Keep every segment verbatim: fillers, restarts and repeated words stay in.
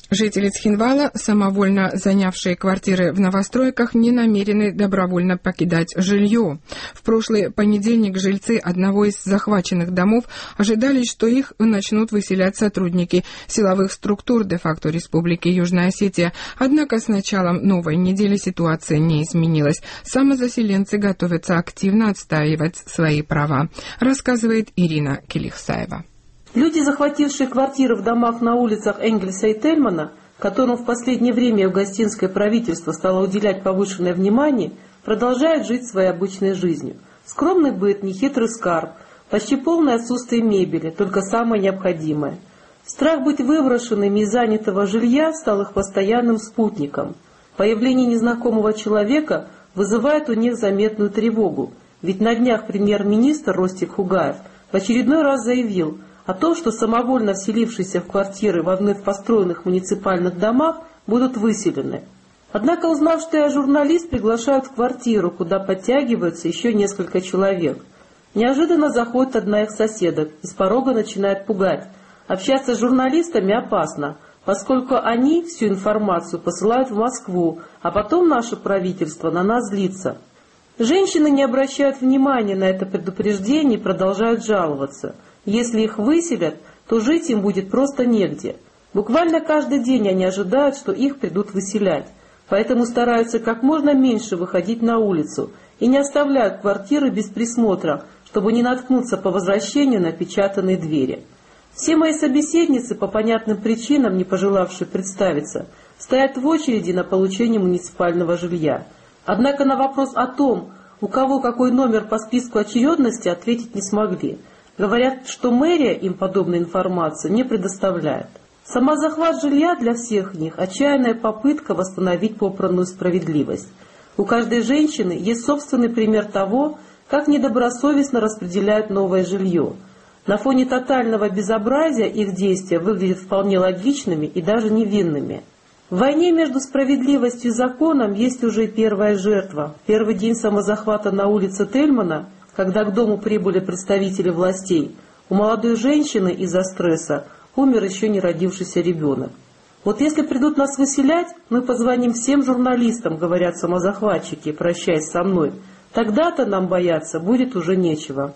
Жители Цхинвала, самовольно занявшие квартиры в новостройках, не намерены добровольно покидать жилье. В прошлый понедельник жильцы одного из захваченных домов ожидали, что их начнут выселять сотрудники силовых структур де-факто Республики Южная Осетия. Однако с началом новой недели ситуация не изменилась. Самозаселенцы готовятся активно отстаивать свои права, рассказывает Ирина Келихсаева. Люди, захватившие квартиры в домах на улицах Энгельса и Тельмана, которым в последнее время югостинское правительство стало уделять повышенное внимание, продолжают жить своей обычной жизнью. Скромный быт, нехитрый скарб, почти полное отсутствие мебели, только самое необходимое. Страх быть выброшенными из занятого жилья стал их постоянным спутником. Появление незнакомого человека вызывает у них заметную тревогу, ведь на днях премьер-министр Ростик Хугаев в очередной раз заявил о том, что самовольно вселившиеся в квартиры во вновь построенных муниципальных домах будут выселены. Однако, узнав, что я журналист, приглашают в квартиру, куда подтягиваются еще несколько человек. Неожиданно заходит одна их соседок и с порога начинает пугать. Общаться с журналистами опасно, поскольку они всю информацию посылают в Москву, а потом наше правительство на нас злится. Женщины не обращают внимания на это предупреждение и продолжают жаловаться. Если их выселят, то жить им будет просто негде. Буквально каждый день они ожидают, что их придут выселять, поэтому стараются как можно меньше выходить на улицу и не оставляют квартиры без присмотра, чтобы не наткнуться по возвращению на опечатанные двери. Все мои собеседницы, по понятным причинам не пожелавшие представиться, стоят в очереди на получение муниципального жилья. Однако на вопрос о том, у кого какой номер по списку очередности, ответить не смогли. Говорят, что мэрия им подобной информации не предоставляет. Сама захват жилья для всех них – отчаянная попытка восстановить попранную справедливость. У каждой женщины есть собственный пример того, как недобросовестно распределяют новое жилье. На фоне тотального безобразия их действия выглядят вполне логичными и даже невинными. В войне между справедливостью и законом есть уже и первая жертва. В первый день самозахвата на улице Тельмана, когда к дому прибыли представители властей, у молодой женщины из-за стресса умер еще не родившийся ребенок. Вот если придут нас выселять, мы позвоним всем журналистам, говорят самозахватчики, прощаясь со мной. Тогда-то нам бояться будет уже нечего.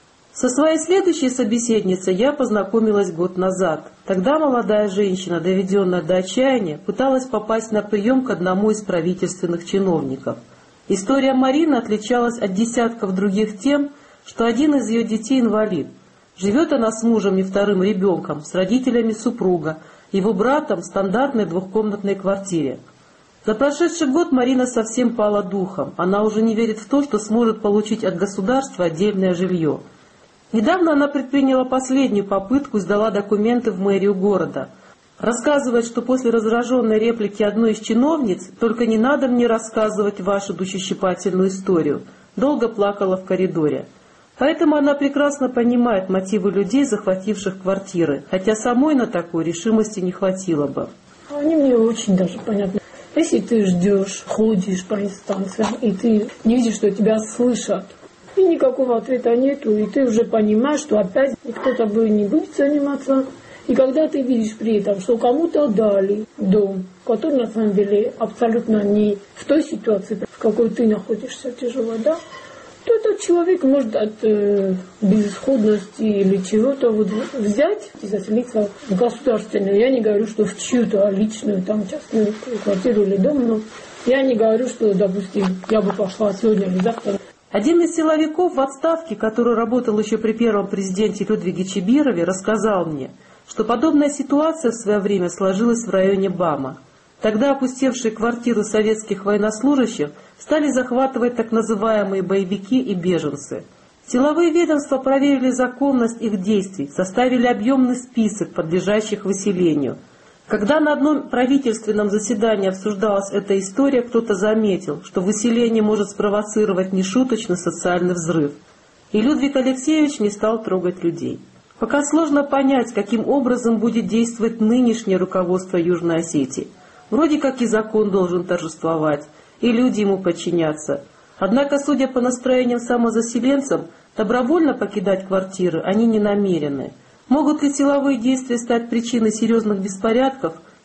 Со своей следующей собеседницей я познакомилась год назад. Тогда молодая женщина, доведенная до отчаяния, пыталась попасть на прием к одному из правительственных чиновников. История Марины отличалась от десятков других тем, что один из ее детей инвалид. Живет она с мужем и вторым ребенком, с родителями супруга, его братом в стандартной двухкомнатной квартире. За прошедший год Марина совсем пала духом. Она уже не верит в то, что сможет получить от государства отдельное жилье. Недавно она предприняла последнюю попытку и сдала документы в мэрию города. Рассказывает, что после раздраженной реплики одной из чиновниц «Только не надо мне рассказывать вашу душещипательную историю», долго плакала в коридоре. Поэтому она прекрасно понимает мотивы людей, захвативших квартиры, хотя самой на такой решимости не хватило бы. Они мне очень даже понятны. Если ты ждешь, ходишь по инстанциям, и ты не видишь, что тебя слышат, и никакого ответа нету, и ты уже понимаешь, что опять кто-то бы не будет заниматься. И когда ты видишь при этом, что кому-то дали дом, который на самом деле абсолютно не в той ситуации, в какой ты находишься, тяжело, да, то этот человек может от э, безысходности или чего-то вот взять и заселиться в государственную. Я не говорю, что в чью-то личную, там, частную квартиру или дом, но я не говорю, что, допустим, я бы пошла сегодня или завтра. Один из силовиков в отставке, который работал еще при первом президенте Людвиге Чебирове, рассказал мне, что подобная ситуация в свое время сложилась в районе БАМа. Тогда опустевшие квартиры советских военнослужащих стали захватывать так называемые боевики и беженцы. Силовые ведомства проверили законность их действий, составили объемный список подлежащих выселению. Когда на одном правительственном заседании обсуждалась эта история, кто-то заметил, что выселение может спровоцировать нешуточный социальный взрыв. И Людвиг Алексеевич не стал трогать людей. Пока сложно понять, каким образом будет действовать нынешнее руководство Южной Осетии. Вроде как и закон должен торжествовать, и люди ему подчиняться. Однако, судя по настроениям самозаселенцам, добровольно покидать квартиры они не намерены. Могут ли силовые действия стать причиной серьезных беспорядков,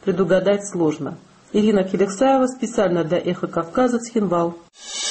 предугадать сложно. Ирина Келексаева специально для «Эхо Кавказа», Цхинвал.